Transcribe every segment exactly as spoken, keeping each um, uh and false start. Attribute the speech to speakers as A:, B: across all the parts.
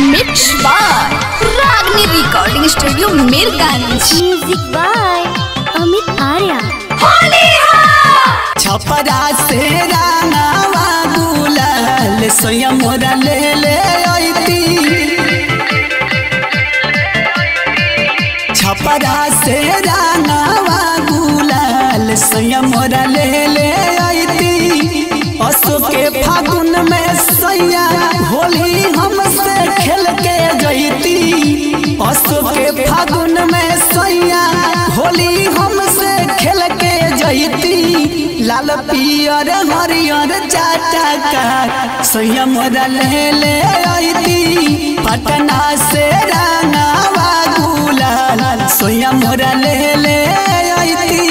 A: Mix by Ragini recording studio Mirganj.
B: Music by Amit Arya.
C: Chhapra से रानावा गुलाल स्वयं मोरा ले ले आईती। छपरा से रानावा गुलाल स्वयं मोरा ले ले आईती। असो के फागुन में सैया होली हमसे खेल के जईती। असो के फागुन में सैया होली हमसे खेल के जईती। लाल पियर हरियर चाटा का सैया मोरा ले ले आईती। पटना से रानावा गुलाल सैया मोरा ले ले आईती।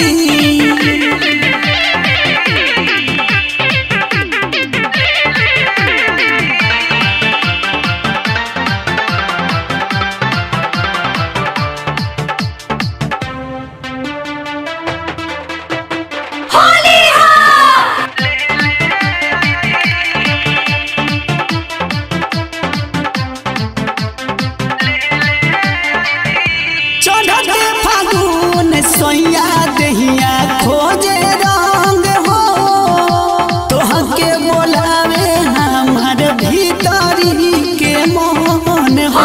C: सोया दहिया खोजे रंग हो तोहके बोलावे हमार भीतरी के मोहन हो।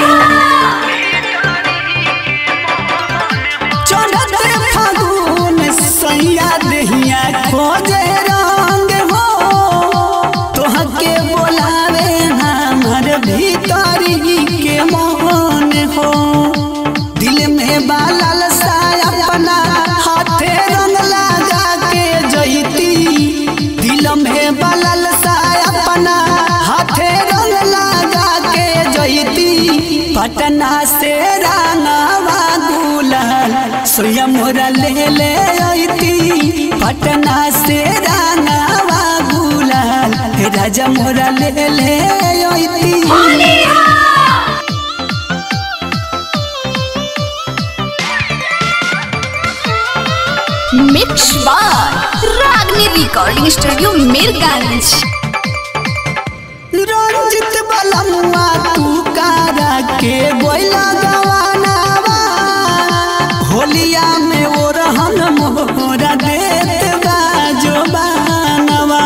C: चढ़ते फागुन सोया दहिया खोजे रंग हो तोहके बोलावे हमार भीतरी के मोहन हो। दिल में बालल अपना हाथे रंग लगा के जईती। दिल में बलल सा अपना हाथे रंग लगा के जईती। पटना से रानावा गुलाल स्वयं मोरा ले ले आईती। पटना से रानावा गुलाल राजा मोरा ले ले आईती।
A: Mix by Ragini recording studio Mirganj.
C: Ranjit बलमुआ तू कारा के बोला गवानावा होलिया में वो रहन मोरा देत बाजो बानवा।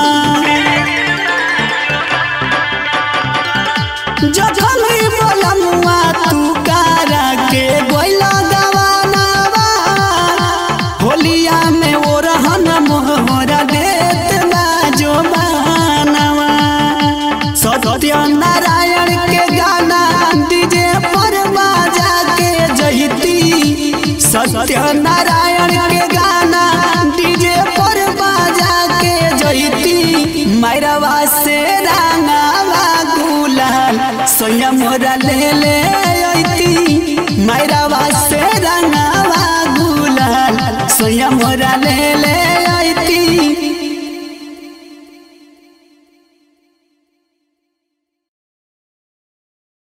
C: जखन बलमुआ तू कारा के बोला गवानावा होलिया में वो रहन मोरा देत बाजो बानवा। सत्य नारायण के गाना डीजे पर बाजा के जईती। सत्य नारायण के गाना डीजे पर बाजा के जईती। मैरवा से रानावा गुलाल स्वयं मोरा ले ले आईती। मैरवा से रानावा गुलाल स्वयं मोरा ले ले